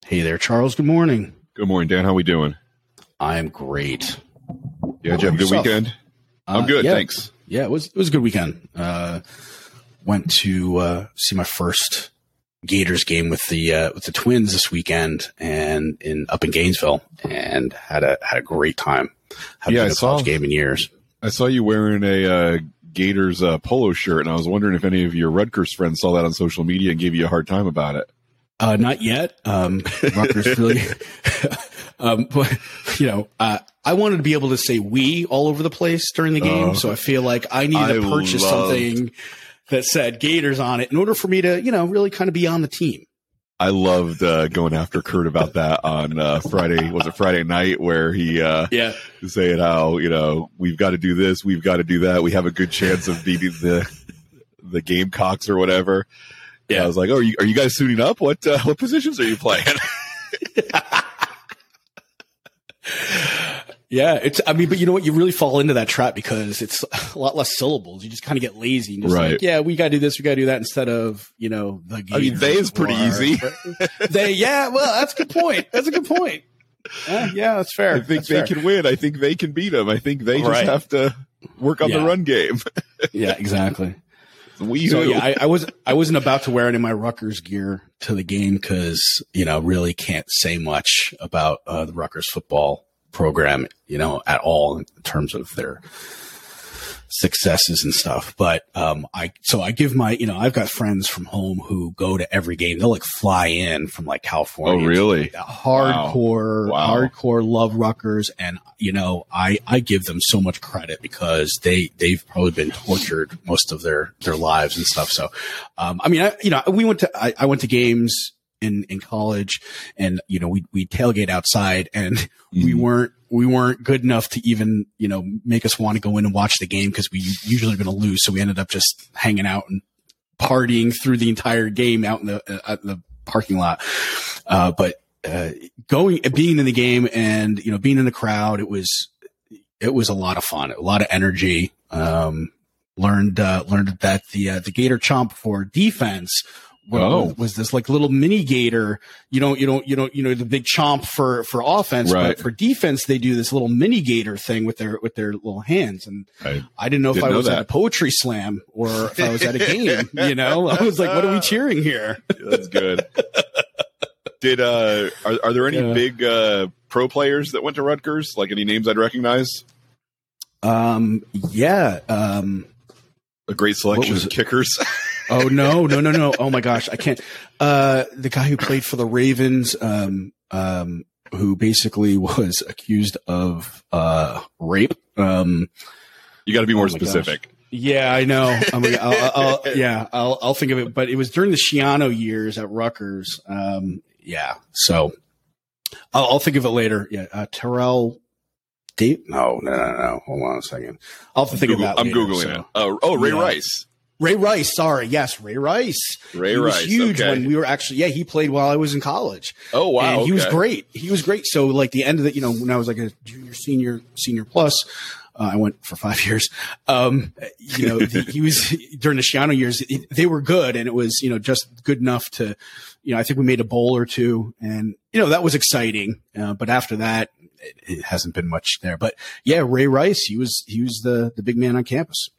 Hey there, Charles. Good morning. Good morning, Dan. How we doing? I'm great. Yeah, did you have a good weekend? I'm good, thanks. Yeah, it was a good weekend. Went to see my first Gators game with the Twins this weekend, and up in Gainesville, and had a great time. Haven't been to a college game in years. I saw you wearing a Gators polo shirt, and I was wondering if any of your Rutgers friends saw that on social media and gave you a hard time about it. Not yet. Rutgers really, but I wanted to be able to say "we" all over the place during the game, so I feel like I needed to purchase something that said Gators on it in order for me to, really kind of be on the team. I loved going after Kurt about that on Friday. Was it Friday night where he was saying how we've got to do this, we've got to do that, we have a good chance of beating the Gamecocks or whatever. Yeah, I was like, "Oh, are you guys suiting up? What positions are you playing?" Yeah, but you know what? You really fall into that trap because it's a lot less syllables. You just kind of get lazy and just like, yeah, we got to do this, we got to do that instead of, the game. I mean, they is pretty easy. Well, that's a good point. That's a good point. Yeah, that's fair. I think they can win. I think they can beat them. I think they just have to work on the run game. Yeah, exactly. So I wasn't about to wear any of my Rutgers gear to the game because, really can't say much about the Rutgers football program, at all in terms of their successes and stuff. But I give I've got friends from home who go to every game. They'll fly in from California. Oh, really? Hardcore love Rutgers, and I give them so much credit because they've probably been tortured most of their lives and stuff. So I went to games in college, and we tailgate outside, and we weren't good enough to even make us want to go in and watch the game because we usually going to lose. So we ended up just hanging out and partying through the entire game out in the parking lot. But being in the game and being in the crowd, it was a lot of fun, a lot of energy. Learned that the Gator chomp for defense was this little mini gator, the big chomp for offense, right. But for defense, they do this little mini gator thing with their little hands. And I didn't know if I was at a poetry slam or if I was at a game, I was like, what are we cheering here? That's good. Are there any big, pro players that went to Rutgers? Any names I'd recognize? Yeah. A great selection of kickers. Oh, no. Oh my gosh. I can't, the guy who played for the Ravens, who basically was accused of, rape. You got to be more specific. Gosh. Yeah, I know. I'll think of it, but it was during the Schiano years at Rutgers. So I'll think of it later. Yeah. Terrell Dave. No. Hold on a second. I'll have to think of that later. I'm Googling it. Ray Rice. Ray Rice, sorry. Yes, Ray Rice. He was huge when we were he played while I was in college. Oh, wow. And he was great. So the end of the, when I was a junior, senior plus, I went for 5 years. He was during the Schiano years, they were good, and it was, just good enough to, I think we made a bowl or two, and, that was exciting. But after that, it hasn't been much there. But yeah, Ray Rice, he was the big man on campus.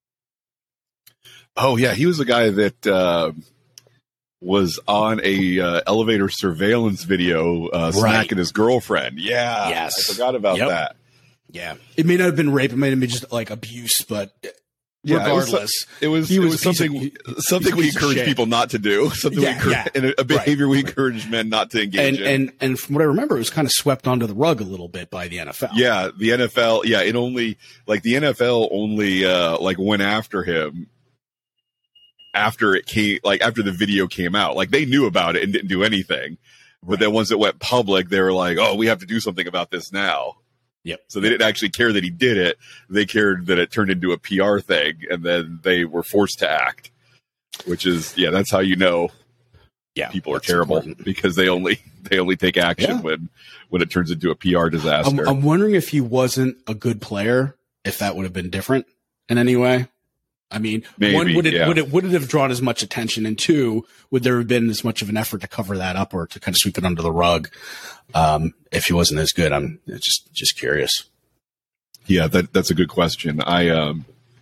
Oh yeah, he was the guy that was on a elevator surveillance video smacking his girlfriend. Yeah, yes, I forgot about that. Yeah, it may not have been rape; it might have been just abuse. But regardless, it was something we encourage people not to do. And a behavior we encourage men not to engage in. And from what I remember, it was kind of swept under the rug a little bit by the NFL. Yeah, the NFL. Yeah, it only the NFL only went after him after it came, after the video came out. They knew about it and didn't do anything. But then once it went public, they were like, oh, we have to do something about this now. Yep. So they didn't actually care that he did it. They cared that it turned into a PR thing, and then they were forced to act, which is, that's how people are terrible, because they only take action when it turns into a PR disaster. I'm wondering if he wasn't a good player, if that would have been different in any way. I mean, maybe, one, would it have drawn as much attention? And two, would there have been as much of an effort to cover that up or to kind of sweep it under the rug if he wasn't as good? I'm just curious. Yeah, that's a good question. The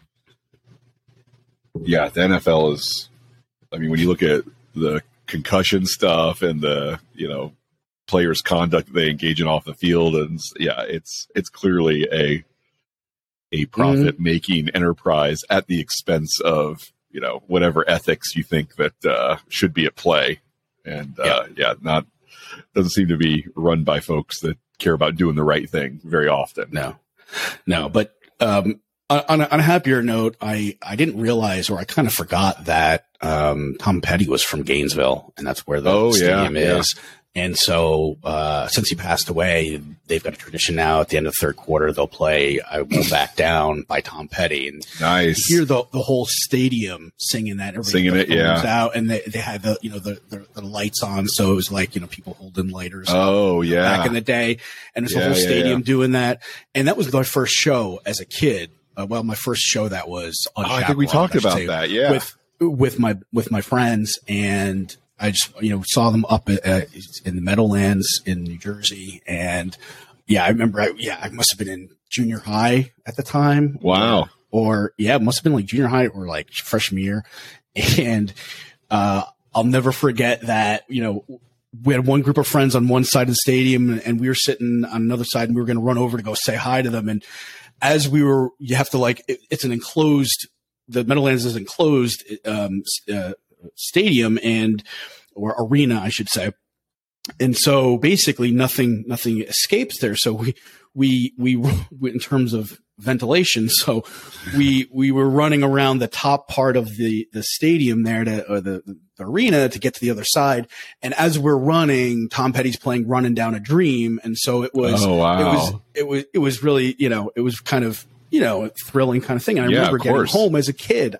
NFL is, I mean, when you look at the concussion stuff and the, players' conduct they engage in off the field, and it's clearly a profit-making enterprise at the expense of, whatever ethics you think that should be at play. And doesn't seem to be run by folks that care about doing the right thing very often. No, but on a happier note, I didn't realize, or I kind of forgot that Tom Petty was from Gainesville, and that's where the stadium is. And so, since he passed away, they've got a tradition now at the end of the third quarter, they'll play I Won't Back Down by Tom Petty. And nice. You hear the whole stadium singing that. Out, and they had the lights on. So it was like, people holding lighters. Oh, yeah. Back in the day. And there's a whole stadium doing that. And that was my first show as a kid. My first show that was on I think we talked about that. Yeah. With my friends, and I just, saw them up in the Meadowlands in New Jersey. And I remember, I must have been in junior high at the time. Wow. Or it must have been like junior high or like freshman year. And, I'll never forget that, we had one group of friends on one side of the stadium and we were sitting on another side and we were going to run over to go say hi to them. And as you have to it's an enclosed, the Meadowlands is enclosed, stadium or arena, I should say. And so basically nothing escapes there. So we in terms of ventilation. So we were running around the top part of the stadium there or the arena to get to the other side. And as we're running, Tom Petty's playing Running Down a Dream. And so it was, it was really, it was kind of, a thrilling kind of thing. And I remember getting home as a kid,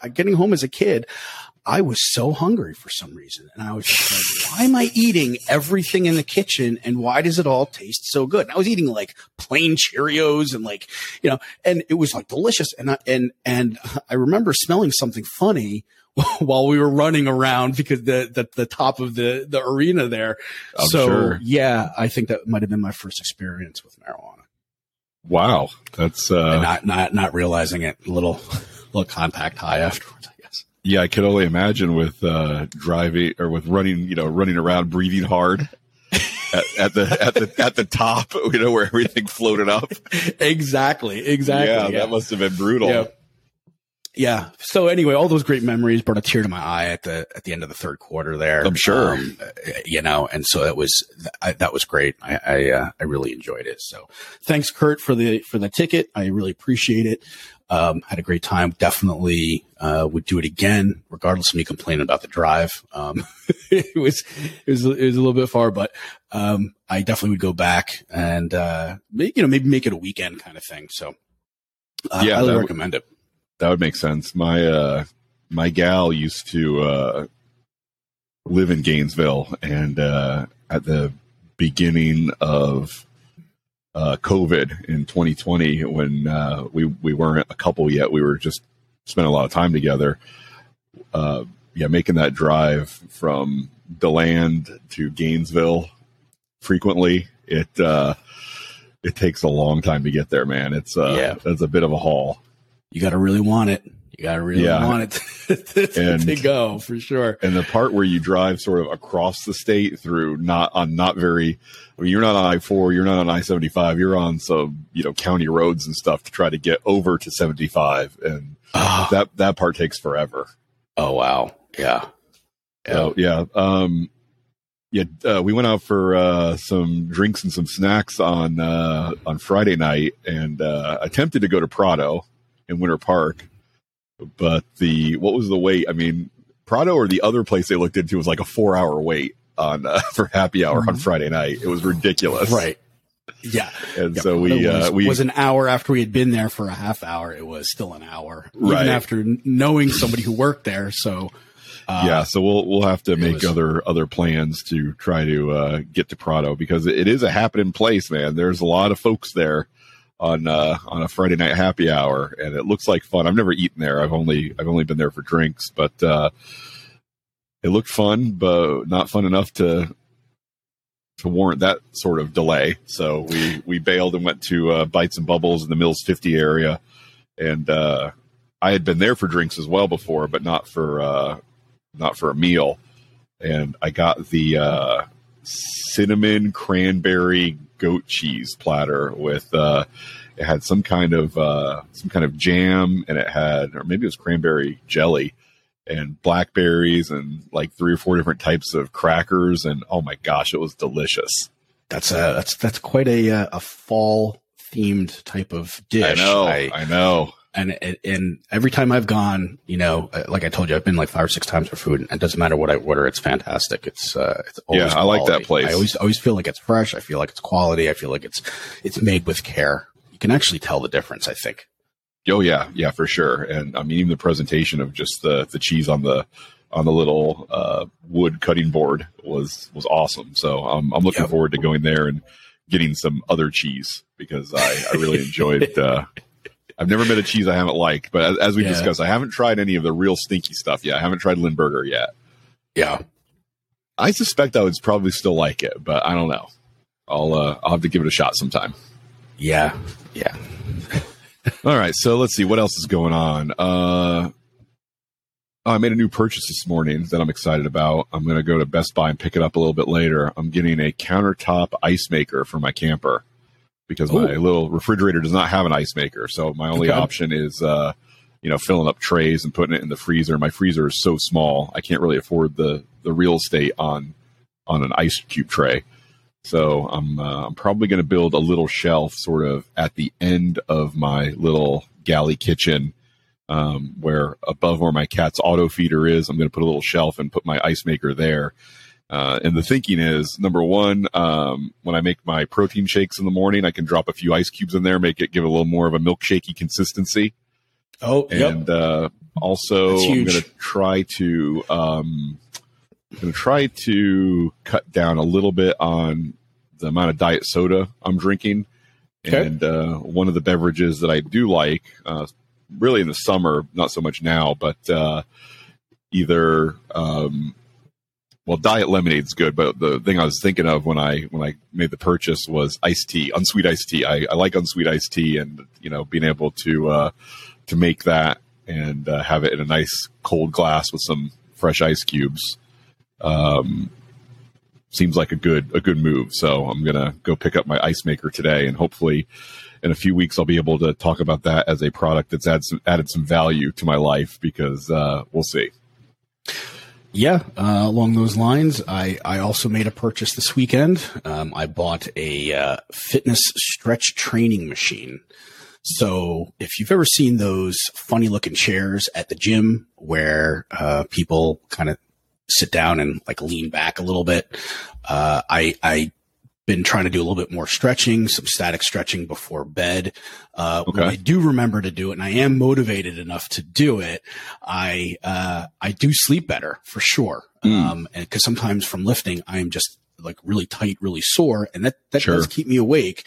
I was so hungry for some reason. And I was just like, why am I eating everything in the kitchen? And why does it all taste so good? And I was eating like plain Cheerios and and it was like delicious. And I remember smelling something funny while we were running around because the top of the arena there. I'm sure. I think that might've been my first experience with marijuana. Wow. That's, and not realizing it, a little contact high afterwards. Yeah, I could only imagine with driving or with running around, breathing hard at the top, where everything floated up. Exactly. Yeah, that must have been brutal. Yeah. So anyway, all those great memories brought a tear to my eye at the end of the third quarter there. I'm sure. And so that was great. I really enjoyed it. So thanks, Kurt, for the ticket. I really appreciate it. Had a great time. Definitely would do it again, regardless of me complaining about the drive. It was a little bit far, but I definitely would go back and maybe make it a weekend kind of thing. So I highly recommend it. That would make sense. My gal used to live in Gainesville, and at the beginning of COVID in 2020, when we weren't a couple yet, we were just spending a lot of time together. Making that drive from DeLand to Gainesville frequently, it takes a long time to get there, man. It's a bit of a haul. You got to really want it. You got to really want it to go, for sure. And the part where you drive sort of across the state through you're not on I-4, you're not on I-75, you're on some, county roads and stuff to try to get over to 75. And that part takes forever. Oh, wow. Yeah. We went out for some drinks and some snacks on Friday night, and attempted to go to Prado in Winter Park. But what was the wait? I mean, Prado or the other place they looked into was like a 4-hour wait on for happy hour on Friday night. It was ridiculous. Right. Yeah. And so we was an hour after we had been there for a half hour. It was still an hour, even after knowing somebody who worked there. So, so we'll have to make other plans to try to get to Prado, because it is a happening place, man. There's a lot of folks there. on a Friday night happy hour, and it looks like fun. I've never eaten there. I've only been there for drinks, but it looked fun, but not fun enough to warrant that sort of delay. So we bailed and went to Bites and Bubbles in the Mills 50 area, and I had been there for drinks as well before, but not for a meal. And I got the cinnamon cranberry goat cheese platter with it had some kind of jam, and it had, or maybe it was cranberry jelly and blackberries and like 3 or 4 different types of crackers, and oh my gosh, it was delicious. That's quite a fall themed type of dish. I know. And every time I've gone, like I told you, I've been like 5 or 6 times for food, and it doesn't matter what I order. It's fantastic. It's always I like that place. I always feel like it's fresh. I feel like it's quality. I feel like it's made with care. You can actually tell the difference, I think. Oh yeah, for sure. And I mean, even the presentation of just the cheese on the little wood cutting board was awesome. So I'm looking forward to going there and getting some other cheese, because I really enjoyed. I've never met a cheese I haven't liked, but as we discussed, I haven't tried any of the real stinky stuff yet. I haven't tried Lindbergher yet. Yeah, I suspect I would probably still like it, but I don't know. I'll have to give it a shot sometime. Yeah. All right, so let's see what else is going on. I made a new purchase this morning that I'm excited about. I'm going to go to Best Buy and pick it up a little bit later. I'm getting a countertop ice maker for my camper, because my little refrigerator does not have an ice maker. So my only option is, filling up trays and putting it in the freezer. My freezer is so small, I can't really afford the real estate on an ice cube tray. So I'm probably going to build a little shelf sort of at the end of my little galley kitchen, where above where my cat's auto feeder is. I'm going to put a little shelf and put my ice maker there. And the thinking is, number one, when I make my protein shakes in the morning, I can drop a few ice cubes in there, give it a little more of a milkshakey consistency. Oh, and also I'm going to try to cut down a little bit on the amount of diet soda I'm drinking. Okay. And one of the beverages that I do like, really in the summer, not so much now, but diet lemonade's good, but the thing I was thinking of when I made the purchase was iced tea, unsweet iced tea. I like unsweet iced tea, and being able to make that and have it in a nice cold glass with some fresh ice cubes seems like a good move. So I'm gonna go pick up my ice maker today, and hopefully in a few weeks I'll be able to talk about that as a product that's added some value to my life, because we'll see. Yeah, along those lines, I also made a purchase this weekend. I bought a fitness stretch training machine. So if you've ever seen those funny looking chairs at the gym where people kind of sit down and like lean back a little bit, I been trying to do a little bit more stretching, some static stretching before bed. When I do remember to do it, and I am motivated enough to do it, I do sleep better for sure. And because sometimes from lifting, I'm just like really tight, really sore, and that does keep me awake,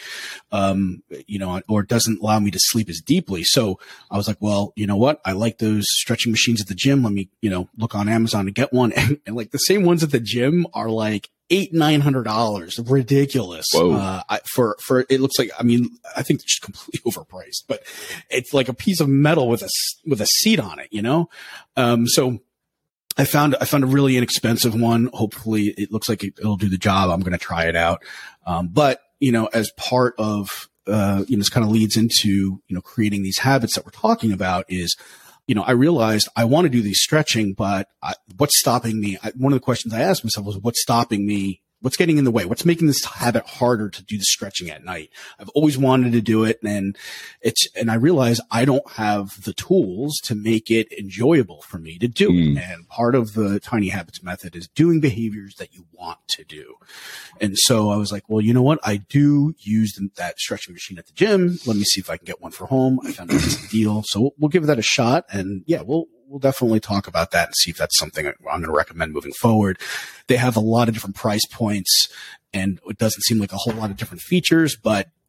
or doesn't allow me to sleep as deeply. So I was like, well, you know what? I like those stretching machines at the gym. Let me, look on Amazon to get one. And like the same ones at the gym are like $800-900, ridiculous. For it looks like, I think they're just completely overpriced, but it's like a piece of metal with a seat on it, so I found a really inexpensive one. Hopefully it looks like it'll do the job. I'm going to try it out. But as part of, this kind of leads into, creating these habits that we're talking about is, I realized I want to do these stretching, but what's stopping me? One of the questions I asked myself was, what's stopping me? What's getting in the way? What's making this habit harder to do the stretching at night? I've always wanted to do it, and I realize I don't have the tools to make it enjoyable for me to do it. And part of the Tiny Habits method is doing behaviors that you want to do. And so I was like, well, you know what? I do use that stretching machine at the gym. Let me see if I can get one for home. I found out it's a deal. So we'll give that a shot. And yeah, we'll definitely talk about that and see if that's something I'm going to recommend moving forward. They have a lot of different price points, and it doesn't seem like a whole lot of different features, but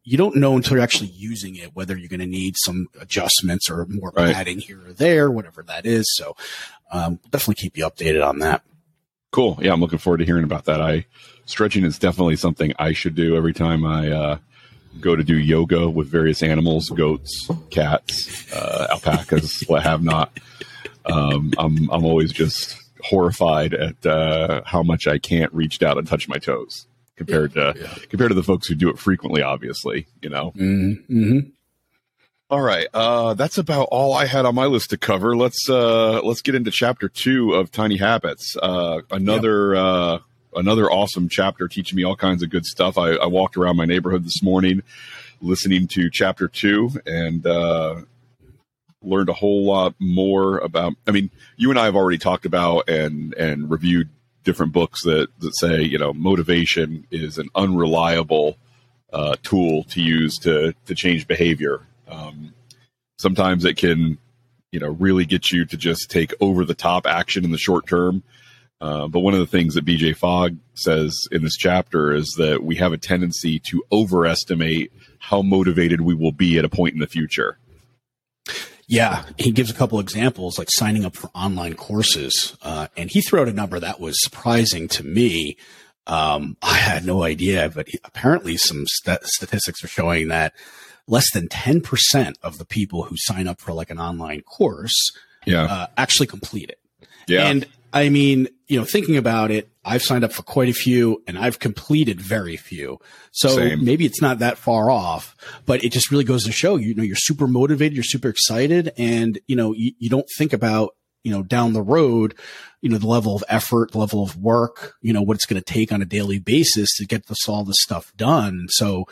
you don't know until you're actually using it, whether you're going to need some adjustments or more padding here or there, whatever that is. So, definitely keep you updated on that. Cool. Yeah. I'm looking forward to hearing about that. Stretching is definitely something I should do every time I, go to do yoga with various animals, goats, cats, alpacas, what have not. I'm always just horrified at how much I can't reach down and touch my toes compared to the folks who do it frequently, obviously, you know. Mm-hmm. All right. That's about all I had on my list to cover. Let's get into chapter 2 of Tiny Habits. Another awesome chapter teaching me all kinds of good stuff. I walked around my neighborhood this morning listening to chapter 2 and learned a whole lot more about, I mean, you and I have already talked about and reviewed different books that say, you know, motivation is an unreliable tool to use to change behavior. Sometimes it can, you know, really get you to just take over the top action in the short term. But one of the things that BJ Fogg says in this chapter is that we have a tendency to overestimate how motivated we will be at a point in the future. Yeah, he gives a couple examples, like signing up for online courses. And he threw out a number that was surprising to me. I had no idea, but apparently some statistics are showing that less than 10% of the people who sign up for like an online course actually complete it. Yeah. And I mean, you know, thinking about it, I've signed up for quite a few and I've completed very few. So maybe it's not that far off, but it just really goes to show, you know, you're super motivated, you're super excited, and, you know, you don't think about, you know, down the road, you know, the level of effort, the level of work, you know, what it's going to take on a daily basis to get all this stuff done. So,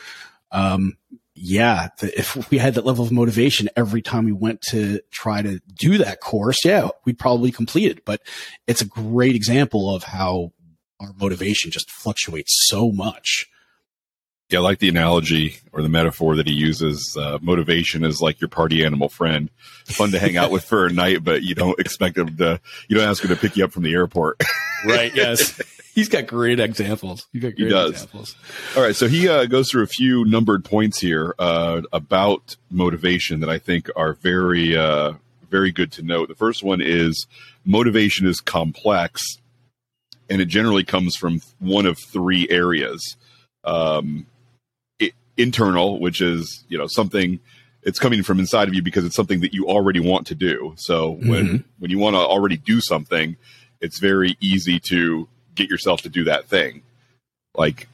if we had that level of motivation every time we went to try to do that course, we'd probably complete it. But it's a great example of how our motivation just fluctuates so much. Yeah, I like the analogy or the metaphor that he uses. Motivation is like your party animal friend. Fun to hang out with for a night, but you don't expect him to, you don't ask him to pick you up from the airport. Right, yes. He's got great examples. He does. All right. So he goes through a few numbered points here about motivation that I think are very, very good to note. The first one is motivation is complex, and it generally comes from one of 3 areas. Internal, which is, you know, something, it's coming from inside of you because it's something that you already want to do. So when you want to already do something, it's very easy to get yourself to do that thing. Like,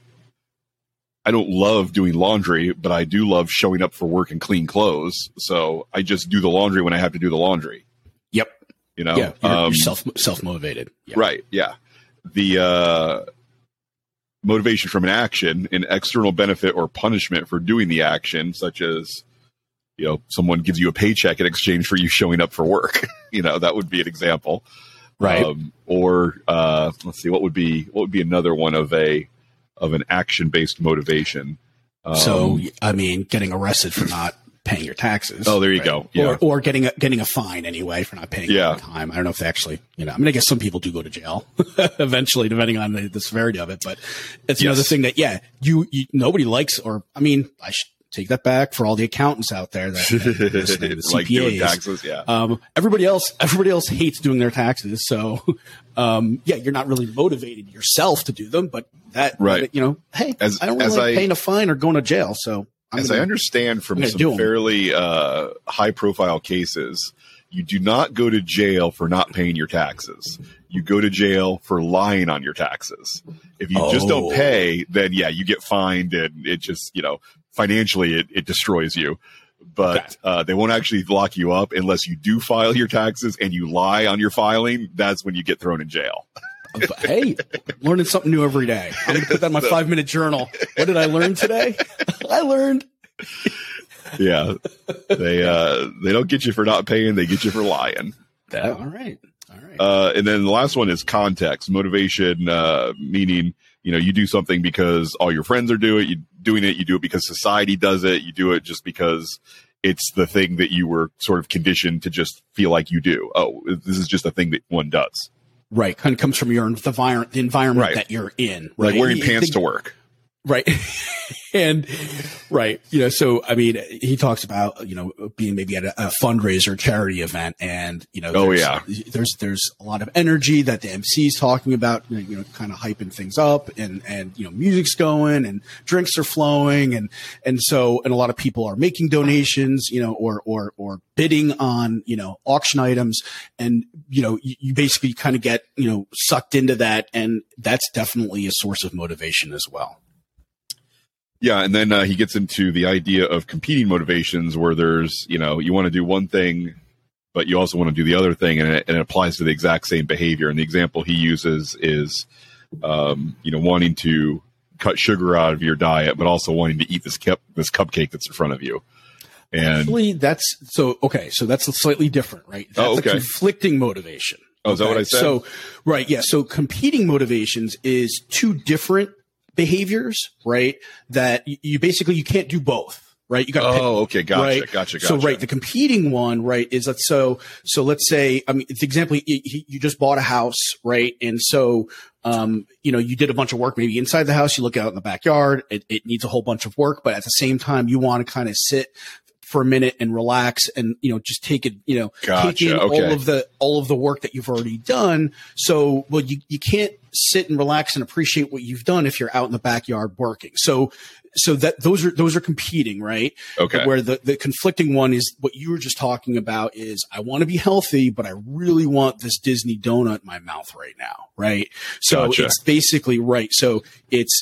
I don't love doing laundry, but I do love showing up for work and clean clothes. So I just do the laundry when I have to do the laundry. Yep. You know, you're self-motivated. Yep. Right. Yeah. The motivation from an action, an external benefit or punishment for doing the action, such as, you know, someone gives you a paycheck in exchange for you showing up for work. You know, that would be an example. Right. Or let's see, what would be another one of an action-based motivation? So, I mean, getting arrested for not paying your taxes. Oh, there you go. Yeah. Or getting a fine anyway for not paying on time. I don't know if they actually, you know, I mean, I guess some people do go to jail eventually, depending on the severity of it. But it's another thing that, you nobody likes, or, I mean, I should take that back for all the accountants out there that the CPAs, like doing taxes. Yeah. Everybody else hates doing their taxes. So, you're not really motivated yourself to do them, but you know, hey, I don't really like paying a fine or going to jail. So, I understand from some fairly high profile cases, you do not go to jail for not paying your taxes. You go to jail for lying on your taxes. If you just don't pay, then you get fined, and it just, you know, financially it destroys you. But they won't actually lock you up unless you do file your taxes and you lie on your filing. That's when you get thrown in jail. Hey, learning something new every day. I'm going to put that in my 5-minute journal. What did I learn today? I learned. Yeah. They don't get you for not paying. They get you for lying. All right. And then the last one is context. Motivation, meaning, you know, you do something because all your friends are doing it. You do it because society does it. You do it just because it's the thing that you were sort of conditioned to just feel like you do. Oh, this is just a thing that one does. Right. Kind of comes from the environment that you're in. Right? Like wearing pants to work. Right. And right. So, I mean, he talks about, being maybe at a fundraiser charity event and, there's a lot of energy that the MC's talking about, kind of hyping things up and, music's going and drinks are flowing. And a lot of people are making donations, or bidding on, auction items. And, you basically kind of get, sucked into that. And that's definitely a source of motivation as well. Yeah, and then he gets into the idea of competing motivations where there's, you want to do one thing, but you also want to do the other thing, and it applies to the exact same behavior. And the example he uses is, wanting to cut sugar out of your diet, but also wanting to eat this cupcake that's in front of you. And actually, that's slightly different, right? That's a conflicting motivation. Oh, is that what I said? So, right, yeah. So competing motivations is two different behaviors, right? That you can't do both, right? You got to pick, okay, gotcha, right? Gotcha. So, right, the competing one, right, is that so let's say, I mean, the example, you just bought a house, right? And so, you did a bunch of work maybe inside the house, you look out in the backyard, it needs a whole bunch of work, but at the same time, you want to kind of sit for a minute and relax and, just take it, take in all of the work that you've already done. So, well, you can't sit and relax and appreciate what you've done if you're out in the backyard working. So that those are competing, right? Okay. Where the conflicting one is what you were just talking about is I want to be healthy, but I really want this Disney donut in my mouth right now. Right. So gotcha. It's basically right. So it's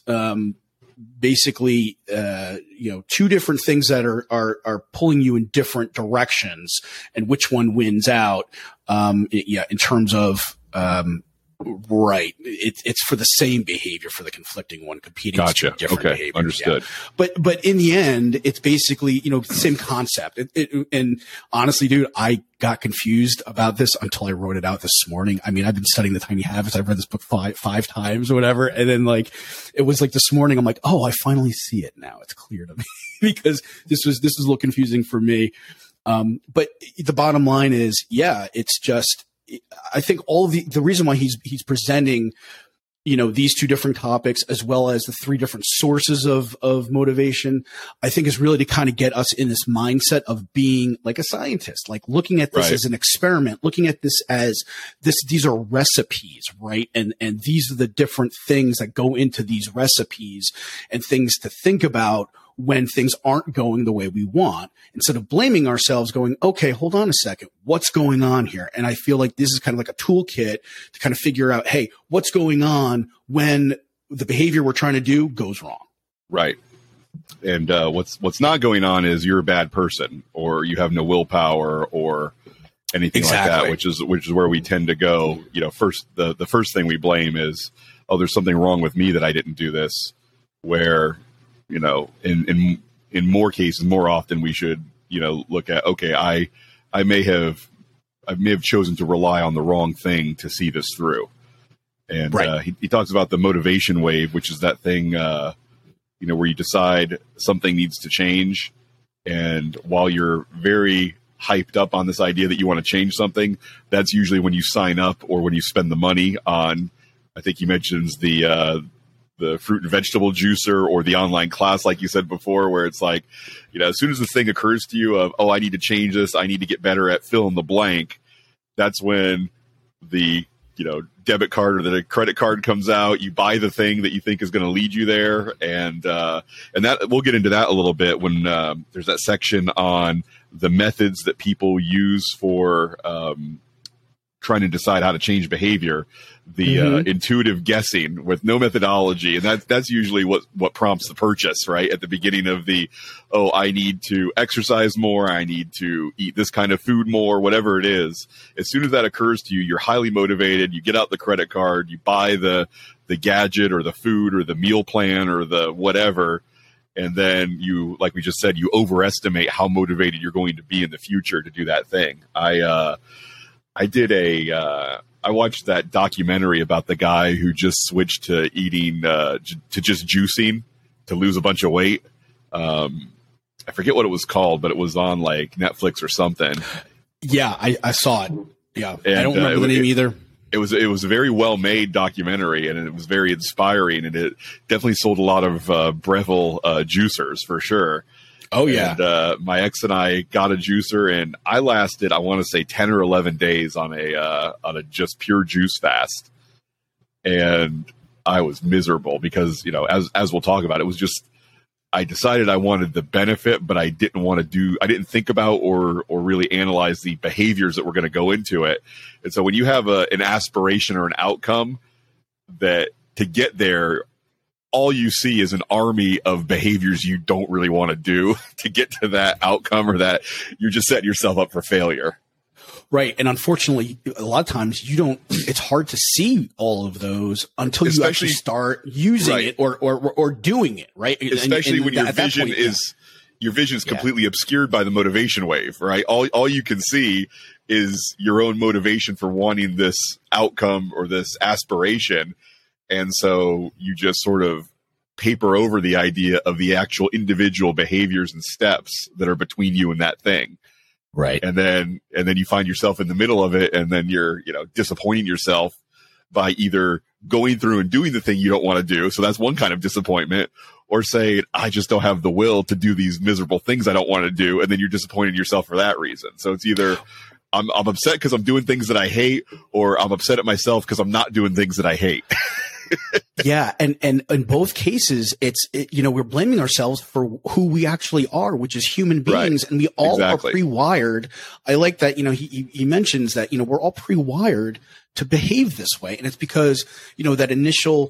basically, two different things that are pulling you in different directions, and which one wins out, in terms of, right. It's for the same behavior for the conflicting one, competing. Gotcha. Different Okay. behaviors. Understood. Yeah. But in the end, it's basically, the same concept. And honestly, dude, I got confused about this until I wrote it out this morning. I mean, I've been studying the Tiny Habits. I've read this book five times or whatever. And then it was this morning, I'm like, oh, I finally see it now. It's clear to me because this was a little confusing for me. But the bottom line is, it's just, I think all the reason why he's presenting, these two different topics as well as the three different sources of motivation, I think is really to kind of get us in this mindset of being like a scientist, like looking at this right. as an experiment, looking at this as these are recipes, right? And these are the different things that go into these recipes and things to think about when things aren't going the way we want, instead of blaming ourselves going, okay, hold on a second. What's going on here? And I feel like this is kind of like a toolkit to kind of figure out, hey, what's going on when the behavior we're trying to do goes wrong? Right. And what's not going on is you're a bad person or you have no willpower or anything exactly. like that, which is where we tend to go. First, the first thing we blame is, oh, there's something wrong with me that I didn't do this, where in more cases, more often we should, look at, okay, I may have chosen to rely on the wrong thing to see this through. And right. He talks about the motivation wave, which is that thing, where you decide something needs to change. And while you're very hyped up on this idea that you want to change something, that's usually when you sign up or when you spend the money on, I think he mentions the fruit and vegetable juicer or the online class, like you said before, where it's like, as soon as this thing occurs to you of, oh, I need to change this, I need to get better at fill in the blank, that's when the, debit card or the credit card comes out, you buy the thing that you think is going to lead you there. And that we'll get into that a little bit when there's that section on the methods that people use for trying to decide how to change behavior, the intuitive guessing with no methodology. And that's usually what prompts the purchase, right? At the beginning of I need to exercise more. I need to eat this kind of food more, whatever it is. As soon as that occurs to you, you're highly motivated. You get out the credit card, you buy the gadget or the food or the meal plan or the whatever. And then you, like we just said, you overestimate how motivated you're going to be in the future to do that thing. I watched that documentary about the guy who just switched to eating, to just juicing to lose a bunch of weight. I forget what it was called, but it was on like Netflix or something. Yeah, I saw it. Yeah. And, I don't remember the name either. it was a very well made documentary, and it was very inspiring, and it definitely sold a lot of Breville juicers for sure. Oh yeah. And my ex and I got a juicer, and I lasted, I want to say 10 or 11 days on a just pure juice fast. And I was miserable because, you know, as we'll talk about, it was just, I decided I wanted the benefit, but I didn't think about or really analyze the behaviors that were going to go into it. And so when you have an aspiration or an outcome, that to get there, all you see is an army of behaviors you don't really want to do to get to that outcome, or that you're just setting yourself up for failure. Right. And unfortunately, a lot of times it's hard to see all of those until you actually start using it or doing it. Right. Especially when your vision is completely obscured by the motivation wave, right? All you can see is your own motivation for wanting this outcome or this aspiration. And so you just sort of paper over the idea of the actual individual behaviors and steps that are between you and that thing. Right. And then you find yourself in the middle of it, and then you're, you know, disappointing yourself by either going through and doing the thing you don't want to do. So that's one kind of disappointment, or saying, I just don't have the will to do these miserable things I don't want to do. And then you're disappointing yourself for that reason. So it's either I'm upset because I'm doing things that I hate, or I'm upset at myself because I'm not doing things that I hate. Yeah. And in both cases, we're blaming ourselves for who we actually are, which is human beings. Right. And we all are pre-wired. I like that, you know, he mentions that, you know, we're all pre-wired to behave this way. And it's because, you know, that initial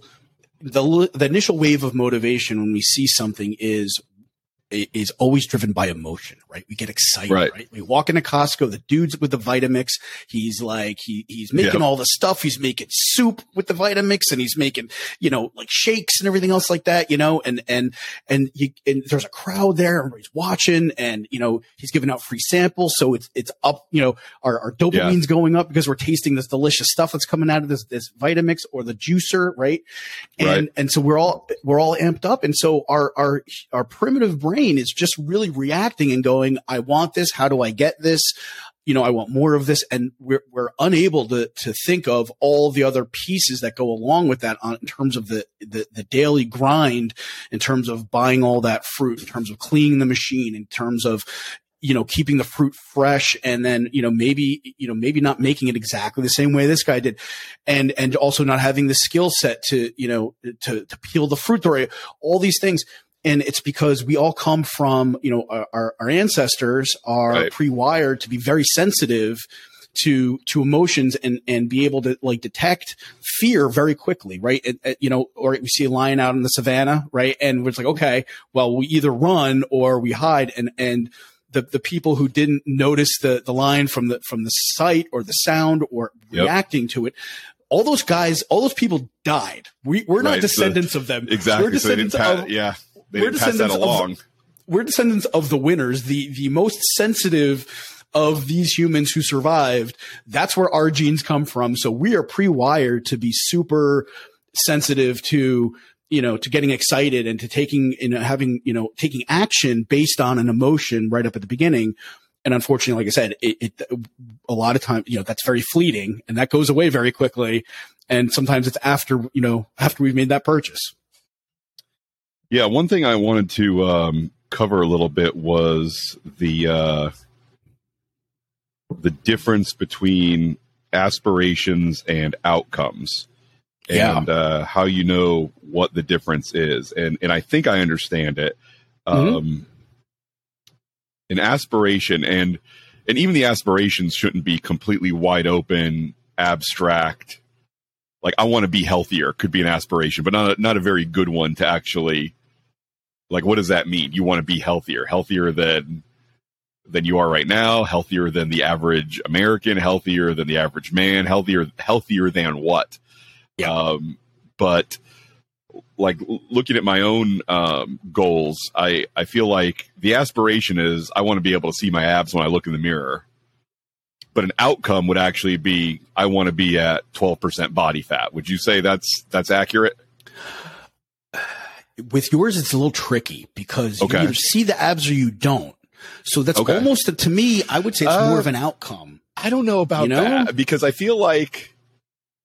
wave of motivation when we see something is always driven by emotion, right? We get excited, right? We walk into Costco, the dude's with the Vitamix. He's like, he's making all the stuff. He's making soup with the Vitamix, and he's making, you know, like shakes and everything else like that, you know, and there's a crowd there. Everybody's watching, and, you know, he's giving out free samples. So it's up, you know, our dopamine's going up because we're tasting this delicious stuff that's coming out of this Vitamix or the juicer, right? And so we're all amped up. And so our primitive brain is just really reacting and going, I want this. How do I get this? You know, I want more of this. And we're unable to think of all the other pieces that go along with that in terms of the daily grind, in terms of buying all that fruit, in terms of cleaning the machine, in terms of, you know, keeping the fruit fresh, and then, you know, maybe not making it exactly the same way this guy did. And also not having the skill set to, you know, to peel the fruit, or all these things. And it's because we all come from, you know, our ancestors are pre-wired to be very sensitive to emotions and be able to like detect fear very quickly. Right. You know, or we see a lion out in the savannah. Right. And it's like, okay, well, we either run or we hide. And the people who didn't notice the lion from the sight or the sound or reacting to it, all those people died. We're not descendants of them. Exactly. We're descendants They didn't pass that along. We're descendants of the winners, the most sensitive of these humans who survived. That's where our genes come from. So we are pre-wired to be super sensitive to, you know, to getting excited and to taking action based on an emotion right up at the beginning. And unfortunately, like I said, a lot of times, you know, that's very fleeting and that goes away very quickly. And sometimes it's after we've made that purchase. Yeah, one thing I wanted to cover a little bit was the difference between aspirations and outcomes, and how you know what the difference is. And I think I understand it. An aspiration, and even the aspirations shouldn't be completely wide open, abstract. Like, I want to be healthier could be an aspiration, but not a very good one to actually, like, what does that mean? You want to be healthier than you are right now, healthier than the average American, healthier than the average man, healthier than what? Yeah. But like, looking at my own goals, I feel like the aspiration is I want to be able to see my abs when I look in the mirror. But an outcome would actually be I want to be at 12% body fat. Would you say that's accurate? With yours, it's a little tricky because you either see the abs or you don't. So that's almost, to me, I would say it's more of an outcome. I don't know about that, because I feel like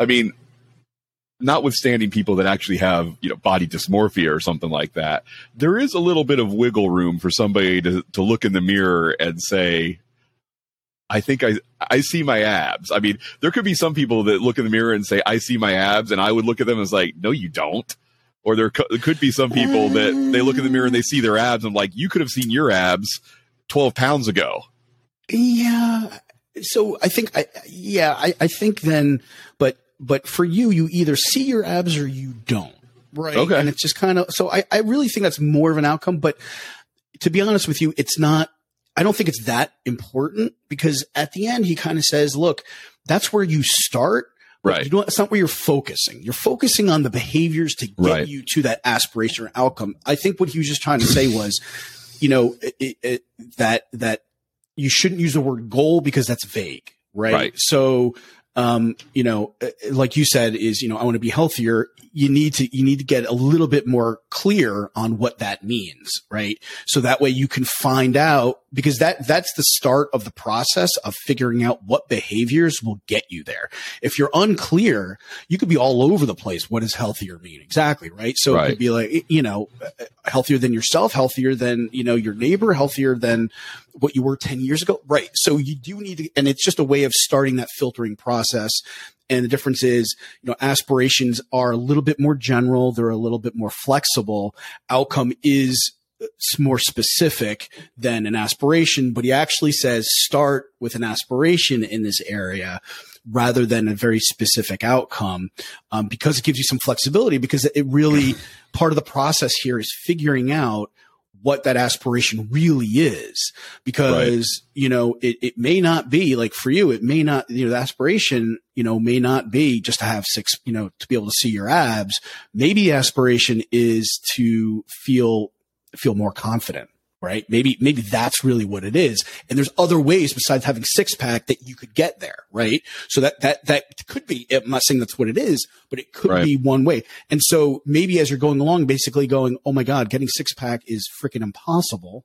I mean, notwithstanding people that actually have, body dysmorphia or something like that, there is a little bit of wiggle room for somebody to look in the mirror and say, I think I see my abs. I mean, there could be some people that look in the mirror and say, I see my abs. And I would look at them as like, no, you don't. Or there could be some people that they look in the mirror and they see their abs and like, you could have seen your abs 12 pounds ago. Yeah. So I think, I think then, but for you either see your abs or you don't. Right. Okay. And it's just kind of, so I really think that's more of an outcome, but to be honest with you, it's not, I don't think it's that important, because at the end he kind of says, look, that's where you start. Right. It's not where you're focusing. You're focusing on the behaviors to get you to that aspiration or outcome. I think what he was just trying to say was, that you shouldn't use the word goal because that's vague. Right. So, like you said is, I want to be healthier. You need to get a little bit more clear on what that means. Right. So that way you can find out, because that's the start of the process of figuring out what behaviors will get you there. If you're unclear, you could be all over the place. What does healthier mean? Exactly. Right. So it could be like, healthier than yourself, healthier than, your neighbor, healthier than what you were 10 years ago. Right. So you do need to, and it's just a way of starting that filtering process. And the difference is, aspirations are a little bit more general. They're a little bit more flexible. Outcome is more specific than an aspiration, but he actually says start with an aspiration in this area rather than a very specific outcome, because it gives you some flexibility, because it really, part of the process here is figuring out what that aspiration really is, because, it may not be like for you, it may not, the aspiration, may not be just to have six, to be able to see your abs. Maybe aspiration is to feel more confident, right? Maybe that's really what it is. And there's other ways besides having six pack that you could get there, right? So that could be, I'm not saying that's what it is, but it could be one way. And so maybe as you're going along, basically going, oh my God, getting six pack is freaking impossible,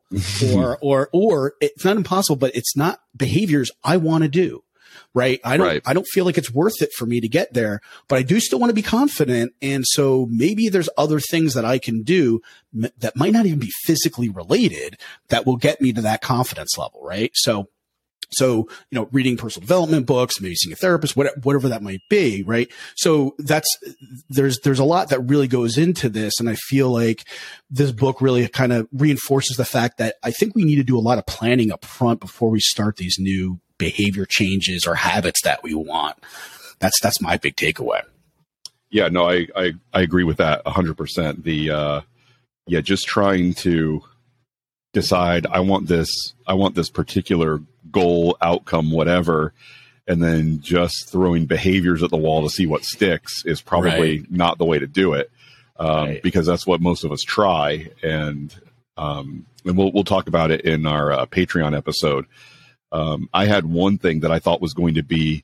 or it's not impossible, but it's not behaviors I want to do. Right. I don't feel like it's worth it for me to get there, but I do still want to be confident. And so maybe there's other things that I can do that might not even be physically related that will get me to that confidence level. Right. So, reading personal development books, maybe seeing a therapist, whatever that might be. Right. So there's a lot that really goes into this. And I feel like this book really kind of reinforces the fact that I think we need to do a lot of planning up front before we start these new behavior changes or habits that we want. That's my big takeaway. Yeah, no, I agree with that 100%. Just trying to decide, I want this particular goal, outcome, whatever, and then just throwing behaviors at the wall to see what sticks is probably not the way to do it. Because that's what most of us try. And we'll talk about it in our Patreon episode. I had one behavior that I thought was going to be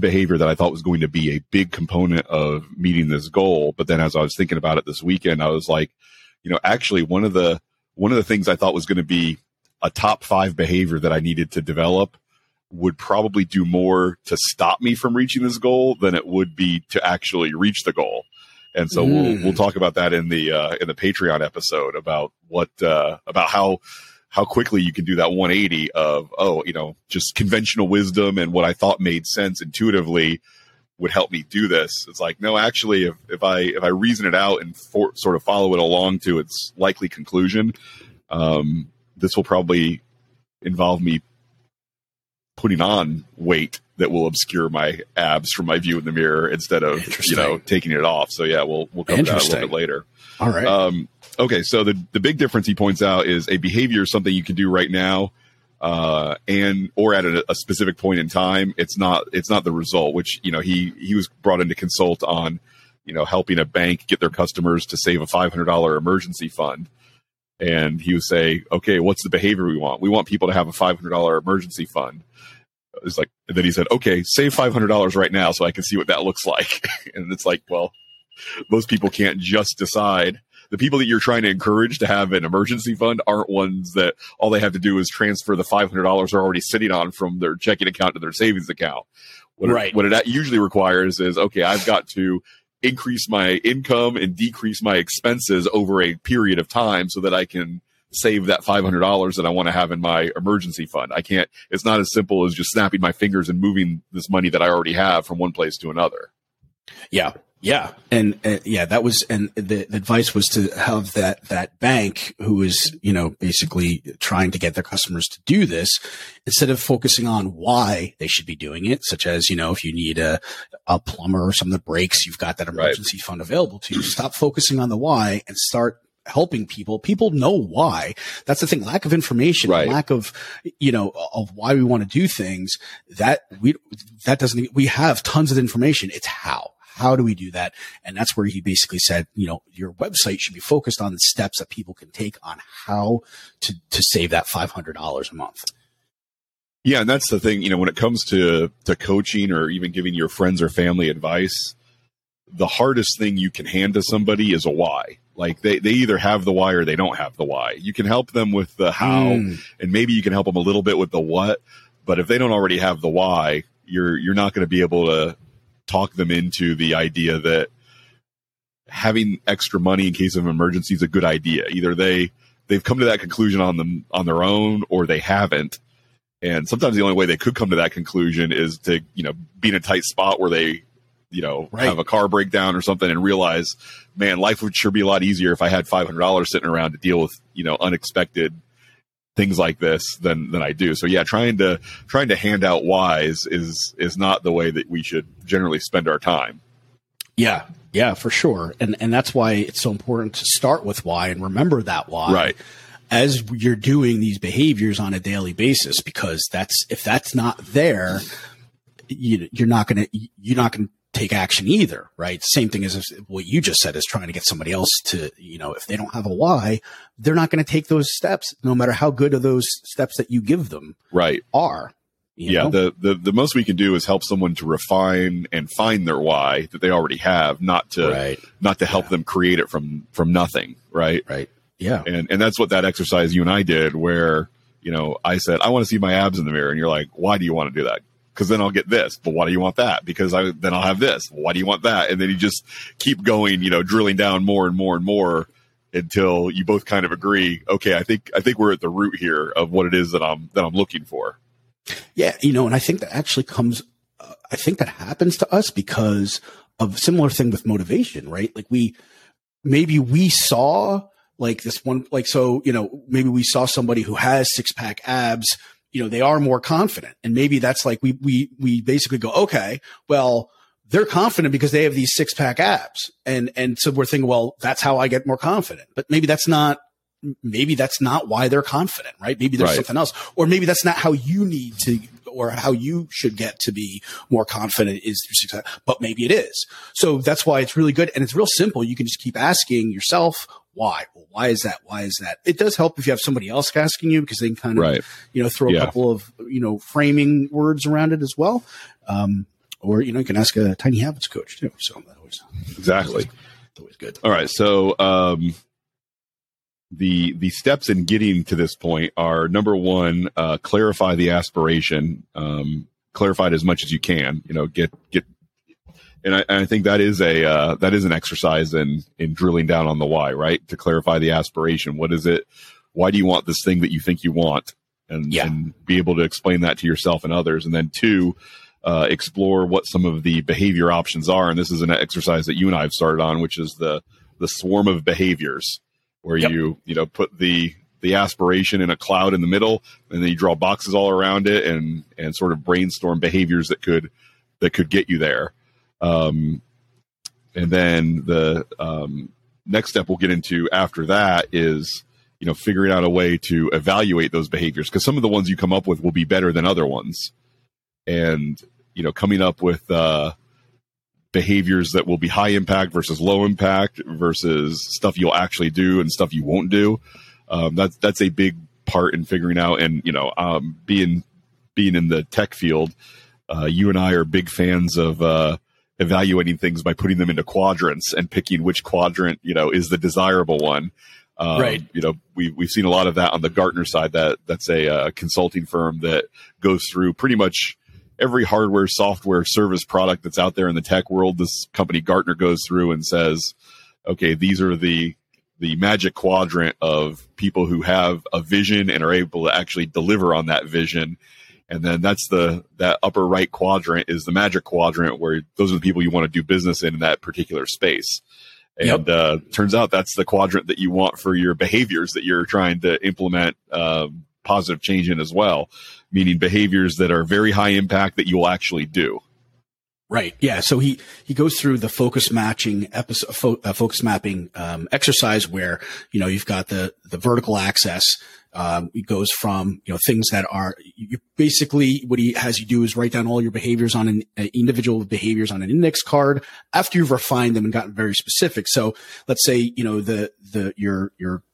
a big component of meeting this goal. But then as I was thinking about it this weekend, I was like, actually one of the things I thought was going to be a top 5 behavior that I needed to develop would probably do more to stop me from reaching this goal than it would be to actually reach the goal. And so we'll talk about that in the Patreon episode about about how quickly you can do that 180 of, just conventional wisdom and what I thought made sense intuitively would help me do this. It's like, no, actually, if I reason it out and sort of follow it along to its likely conclusion, this will probably involve me putting on weight that will obscure my abs from my view in the mirror instead of, taking it off. So yeah, we'll cover that a little bit later. All right. Okay. So the big difference he points out is a behavior is something you can do right now, or at a specific point in time. It's not the result, which, he was brought in to consult on, helping a bank get their customers to save a $500 emergency fund. And he would say, okay, what's the behavior we want? We want people to have a $500 emergency fund. It's like, and then he said, okay, save $500 right now so I can see what that looks like. And it's like, well, most people can't just decide. The people that you're trying to encourage to have an emergency fund aren't ones that all they have to do is transfer the $500 they're already sitting on from their checking account to their savings account. What it usually requires is, okay, I've got to increase my income and decrease my expenses over a period of time so that I can save that $500 that I want to have in my emergency fund. It's not as simple as just snapping my fingers and moving this money that I already have from one place to another. Yeah. Yeah. And that was, and the advice was to have that bank who was, basically trying to get their customers to do this, instead of focusing on why they should be doing it, such as, if you need a plumber or something that breaks, you've got that emergency fund available to you. Stop focusing on the why and start helping people. People know why. That's the thing. Lack of information, lack of, of why we want to do things, we have tons of information. It's how do we do that? And that's where he basically said, your website should be focused on the steps that people can take on how to save that $500 a month. Yeah. And that's the thing, when it comes to coaching or even giving your friends or family advice, the hardest thing you can hand to somebody is a why. Like they either have the why or they don't have the why. You can help them with the how, and maybe you can help them a little bit with the what, but if they don't already have the why, you're not going to be able to talk them into the idea that having extra money in case of an emergency is a good idea. Either they've come to that conclusion on their own, or they haven't. And sometimes the only way they could come to that conclusion is to, be in a tight spot where they, have a car breakdown or something and realize, man, life would sure be a lot easier if I had $500 sitting around to deal with, unexpected things like this than I do. So yeah, trying to hand out whys is not the way that we should generally spend our time. Yeah. Yeah, for sure. And that's why it's so important to start with why and remember that why. Right. As you're doing these behaviors on a daily basis, because if that's not there, you're not going to take action either, right? Same thing as what you just said, is trying to get somebody else to, if they don't have a why, they're not going to take those steps, no matter how good of those steps that you give them are. Yeah. The most we can do is help someone to refine and find their why that they already have, not to help them create it from nothing. Right. Right. Yeah. And that's what that exercise you and I did, where, I said, I want to see my abs in the mirror. And you're like, why do you want to do that? Because then I'll get this. But why do you want that? Because then I'll have this. Why do you want that? And then you just keep going, drilling down more and more and more until you both kind of agree. Okay, I think we're at the root here of what it is that I'm looking for. Yeah, and I think that actually comes. I think that happens to us because of a similar thing with motivation, right? Like we saw like this one, like so, maybe we saw somebody who has 6-pack abs. They are more confident. And maybe that's like, we basically go, okay, well, they're confident because they have these 6-pack abs. And so we're thinking, well, that's how I get more confident. But maybe that's not why they're confident, right? Maybe there's something else, or maybe that's not how you need to, or how you should get to be more confident is through success, but maybe it is. So that's why it's really good. And it's real simple. You can just keep asking yourself, why? Well, why is that? Why is that? It does help if you have somebody else asking you, because they can kind of, throw a couple of, framing words around it as well. Or, you can ask a Tiny Habits coach too. So that always exactly. Always good. All right. So, the steps in getting to this point are, number one, clarify the aspiration, clarify it as much as you can, get, and I think that is an exercise in drilling down on the why, right? To clarify the aspiration. What is it? Why do you want this thing that you think you want? And be able to explain that to yourself and others. And then 2, explore what some of the behavior options are. And this is an exercise that you and I have started on, which is the swarm of behaviors, where you put the aspiration in a cloud in the middle, and then you draw boxes all around it and sort of brainstorm behaviors that could get you there. And then the next step we'll get into after that is, figuring out a way to evaluate those behaviors, because some of the ones you come up with will be better than other ones. And, coming up with behaviors that will be high impact versus low impact versus stuff you'll actually do and stuff you won't do. That's a big part in figuring out. And, being in the tech field, you and I are big fans of evaluating things by putting them into quadrants and picking which quadrant, is the desirable one. Right. We've seen a lot of that on the Gartner side. That's a consulting firm that goes through pretty much every hardware, software, service product that's out there in the tech world, this company Gartner goes through and says, okay, these are the magic quadrant of people who have a vision and are able to actually deliver on that vision. And then that upper right quadrant is the magic quadrant, where those are the people you want to do business in that particular space. And turns out that's the quadrant that you want for your behaviors that you're trying to implement positive change in as well, meaning behaviors that are very high impact that you will actually do. Right. Yeah. So he goes through the focus matching focus mapping exercise where, you've got the vertical axis. It goes from, things that are basically what he has you do is write down all your behaviors on an individual behaviors on an index card after you've refined them and gotten very specific. So let's say, your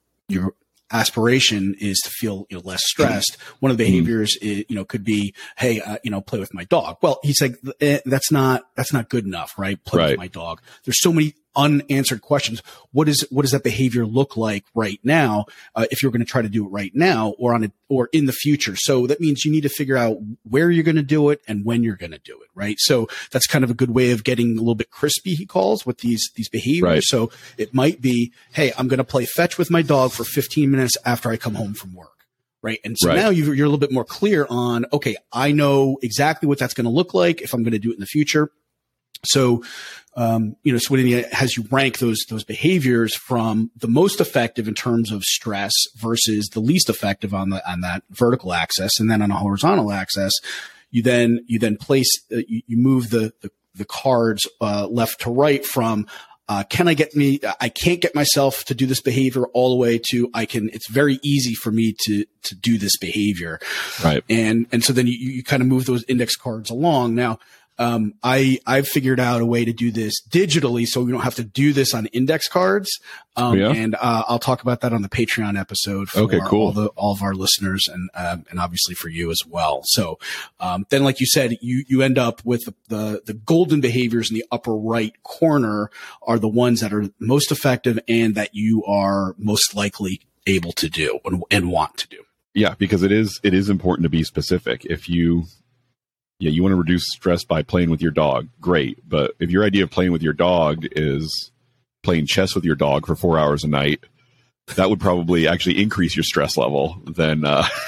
aspiration is to feel less stressed. One of the behaviors is, could be, hey, play with my dog. Well, he's like, that's not good enough, right? Play with my dog. There's so many unanswered questions. What does that behavior look like right now? If you're going to try to do it right now or in the future. So that means you need to figure out where you're going to do it and when you're going to do it. Right. So that's kind of a good way of getting a little bit crispy, he calls, with these behaviors. Right. So it might be, hey, I'm going to play fetch with my dog for 15 minutes after I come home from work. Right. And so now you're a little bit more clear on, okay, I know exactly what that's going to look like if I'm going to do it in the future. So, so when he has you rank those behaviors from the most effective in terms of stress versus the least effective on that vertical axis, and then on a horizontal axis, you then place, you move the cards, left to right from, I can't get myself to do this behavior all the way to it's very easy for me to do this behavior. Right. And so then you kind of move those index cards along. Now, I've figured out a way to do this digitally so we don't have to do this on index cards. And I'll talk about that on the Patreon episode for all of our listeners and obviously for you as well. So, then like you said, you end up with the golden behaviors in the upper right corner are the ones that are most effective and that you are most likely able to do and want to do. Yeah, because it is important to be specific. If you want to reduce stress by playing with your dog, great. But if your idea of playing with your dog is playing chess with your dog for 4 hours a night, that would probably actually increase your stress level than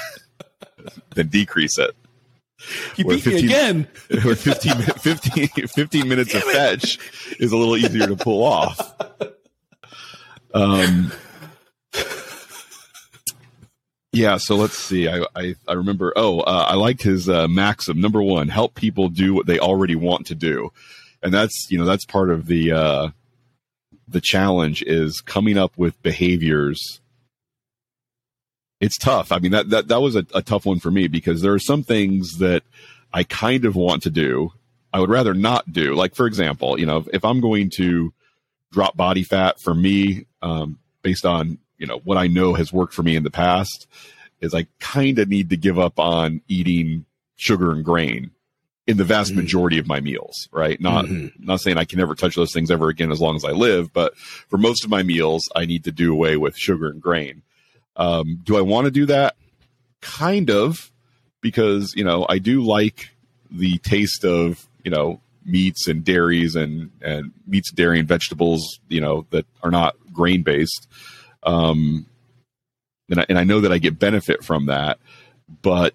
decrease it. You beat me again. 15 minutes of fetch is a little easier to pull off. Yeah, so let's see. I remember. I liked his maxim. Number one, help people do what they already want to do, and that's part of the challenge is coming up with behaviors. It's tough. I mean, that was a tough one for me because there are some things that I kind of want to do. I would rather not do. Like, for example, if I'm going to drop body fat, for me, based on what I know has worked for me in the past, is I kind of need to give up on eating sugar and grain in the vast majority of my meals, right? Not saying I can never touch those things ever again as long as I live, but for most of my meals, I need to do away with sugar and grain. Do I want to do that? Kind of, because, I do like the taste of, meats and dairies and meats, dairy, and vegetables, that are not grain based. And I know that I get benefit from that, but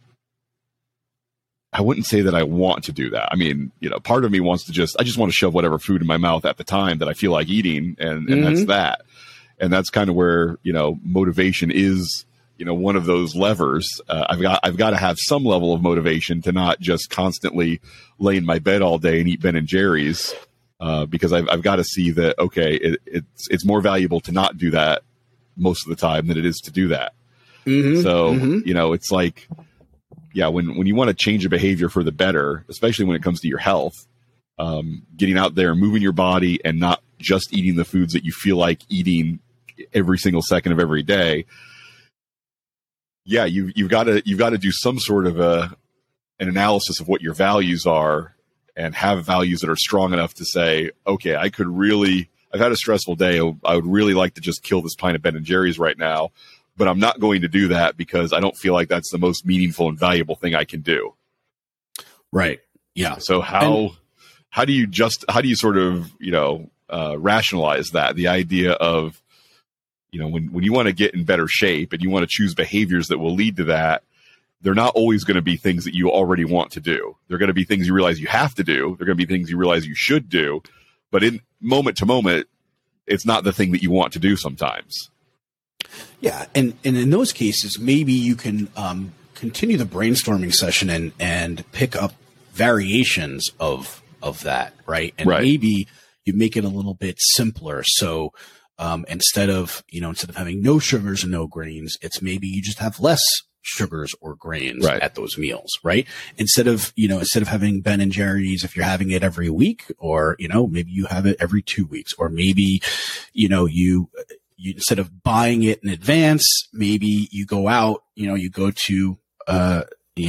I wouldn't say that I want to do that. I mean, part of me wants to I just want to shove whatever food in my mouth at the time that I feel like eating. And that's that. And that's kind of where, motivation is, one of those levers. I've got to have some level of motivation to not just constantly lay in my bed all day and eat Ben and Jerry's. Because I've got to see that, okay, it's more valuable to not do that most of the time than it is to do that. It's like, when you want to change a behavior for the better, especially when it comes to your health, getting out there, moving your body and not just eating the foods that you feel like eating every single second of every day. Yeah. You've got to do some sort of an analysis of what your values are and have values that are strong enough to say, okay, I've had a stressful day. I would really like to just kill this pint of Ben and Jerry's right now, but I'm not going to do that because I don't feel like that's the most meaningful and valuable thing I can do. Right. Yeah. So how do you sort of, rationalize that? The idea of, when you want to get in better shape and you want to choose behaviors that will lead to that, they're not always going to be things that you already want to do. They're going to be things you realize you have to do. They're going to be things you realize you should do. But in moment to moment, it's not the thing that you want to do sometimes. Yeah. And in those cases, maybe you can continue the brainstorming session and pick up variations of that. Right. And maybe you make it a little bit simpler. So instead of having no sugars and no grains, it's maybe you just have less sugars or grains at those meals, right? Instead of having Ben and Jerry's, if you're having it every week, or, maybe you have it every 2 weeks, or maybe, you instead of buying it in advance, maybe you go out, you go to a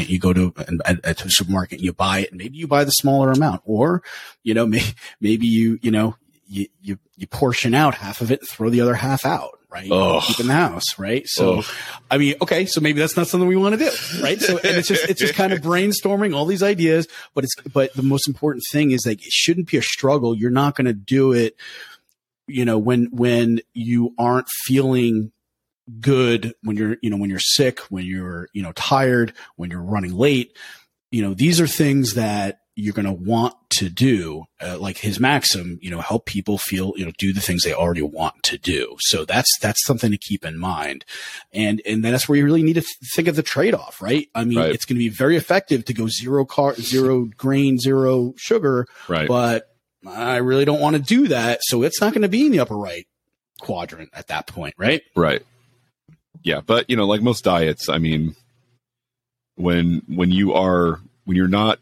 supermarket and you buy it, and maybe you buy the smaller amount, or, maybe you portion out half of it and throw the other half out. Right. Keep in the house. Right. So, I mean, okay. So maybe that's not something we want to do. Right. So, and it's just kind of brainstorming all these ideas, but the most important thing is, like, it shouldn't be a struggle. You're not going to do it, when you aren't feeling good, when you're sick, when you're, tired, when you're running late. These are things that you're going to want to do, like his maxim, help people feel, do the things they already want to do. So that's something to keep in mind. And that's where you really need to think of the trade-off, right? I mean, It's going to be very effective to go zero grain, zero sugar, but I really don't want to do that. So it's not going to be in the upper right quadrant at that point, right? Right. Yeah. But, like most diets, I mean, when you're not,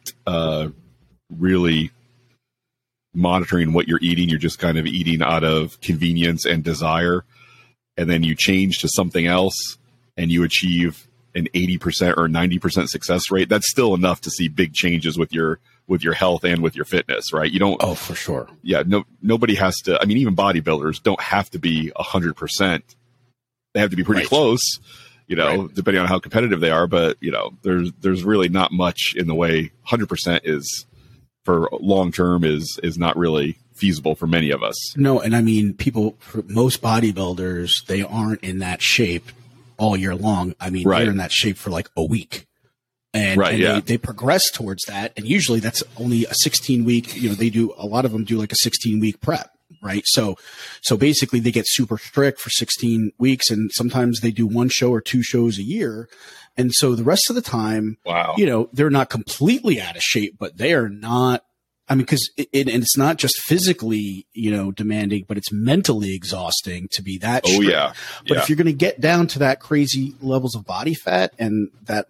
really monitoring what you're eating, you're just kind of eating out of convenience and desire, and then you change to something else and you achieve an 80% or 90% success rate, that's still enough to see big changes with your health and with your fitness, right? You don't. Oh, for sure. Yeah. Nobody has to. I mean, even bodybuilders don't have to be 100%. They have to be pretty close, depending on how competitive they are. But, there's really not much in the way 100% is for long term is not really feasible for many of us. No, and I mean, most bodybuilders, they aren't in that shape all year long. I mean, they're in that shape for like a week. And they progress towards that. And usually that's only a 16-week, a lot of them do like a 16-week prep, right? So basically they get super strict for 16 weeks, and sometimes they do one show or two shows a year. And so the rest of the time, they're not completely out of shape, but they are not. I mean, because it's not just physically, demanding, but it's mentally exhausting to be that strict. Oh, yeah. But if you're going to get down to that crazy levels of body fat and that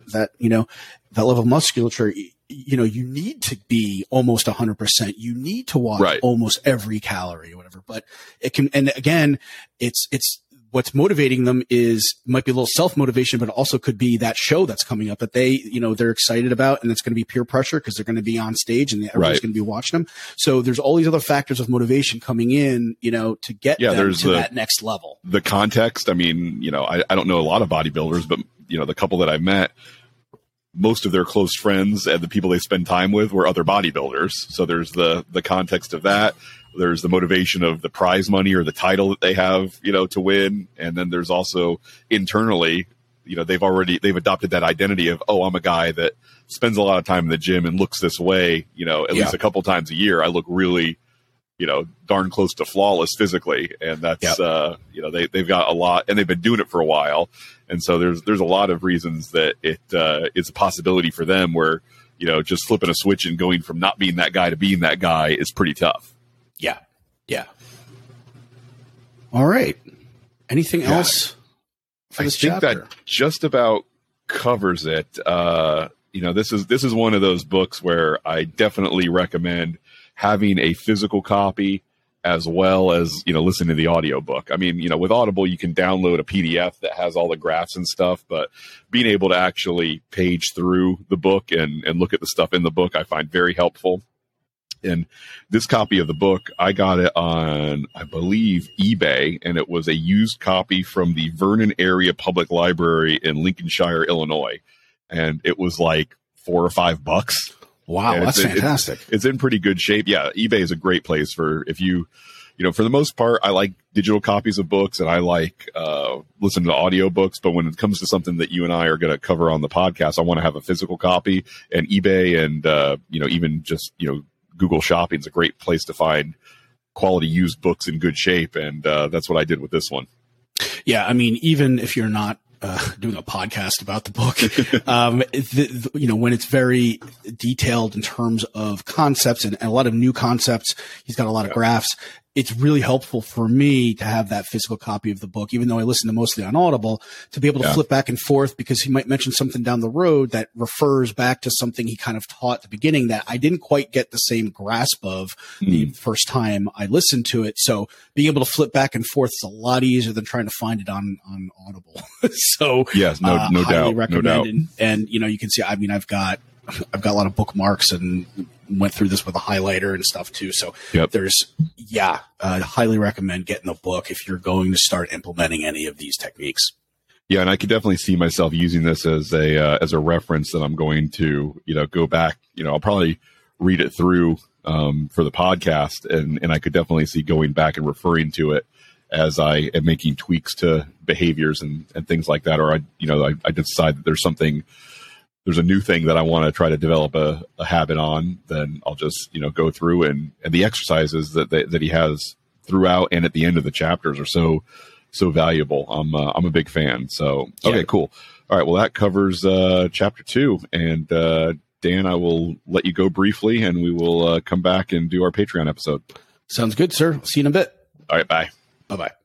level of musculature, you need to be almost 100%. You need to watch almost every calorie or whatever. But it can, and again, it's what's motivating them might be a little self-motivation, but it also could be that show that's coming up that they're excited about, and it's going to be peer pressure because they're going to be on stage and everyone's going to be watching them. So there's all these other factors of motivation coming in, to get them to that next level. The context. I mean, I don't know a lot of bodybuilders, but the couple that I've met, most of their close friends and the people they spend time with were other bodybuilders. So there's the context of that. There's the motivation of the prize money or the title that they have, to win. And then there's also internally, they've adopted that identity of, I'm a guy that spends a lot of time in the gym and looks this way, at least a couple times a year. I look really, darn close to flawless physically. And that's, they've got a lot, and they've been doing it for a while. And so there's a lot of reasons that it's a possibility for them where, just flipping a switch and going from not being that guy to being that guy is pretty tough. Yeah. Yeah. All right. Anything else for this chapter? I think that just about covers it. This is one of those books where I definitely recommend having a physical copy as well as, listen to the audiobook. I mean, with Audible, you can download a PDF that has all the graphs and stuff, but being able to actually page through the book and look at the stuff in the book, I find very helpful. And this copy of the book, I got it on, I believe, eBay, and it was a used copy from the Vernon Area Public Library in Lincolnshire, Illinois. And it was like $4 or $5. Wow, that's fantastic. It's in pretty good shape. Yeah, eBay is a great place for if you for the most part, I like digital copies of books and I like listening to audiobooks. But when it comes to something that you and I are going to cover on the podcast, I want to have a physical copy. And eBay and even just Google Shopping is a great place to find quality used books in good shape. And that's what I did with this one. Yeah, I mean, even if you're not doing a podcast about the book, when it's very detailed in terms of concepts and a lot of new concepts, he's got a lot of graphs. It's really helpful for me to have that physical copy of the book, even though I listen to mostly on Audible, to be able to flip back and forth because he might mention something down the road that refers back to something he kind of taught at the beginning that I didn't quite get the same grasp of the first time I listened to it. So being able to flip back and forth is a lot easier than trying to find it on Audible. So yes, no doubt. Recommend. No doubt. And you can see, I mean, I've got a lot of bookmarks and went through this with a highlighter and stuff too. So highly recommend getting the book if you're going to start implementing any of these techniques. Yeah. And I could definitely see myself using this as a reference that I'm going to, go back, I'll probably read it through, for the podcast and I could definitely see going back and referring to it as I am making tweaks to behaviors and things like that. Or I decide that there's a new thing that I want to try to develop a habit on, then I'll just, go through and the exercises that he has throughout and at the end of the chapters are so valuable. I'm a big fan. So, okay, cool. All right. Well, that covers, chapter 2 and, Dan, I will let you go briefly and we will, come back and do our Patreon episode. Sounds good, sir. See you in a bit. All right. Bye. Bye-bye.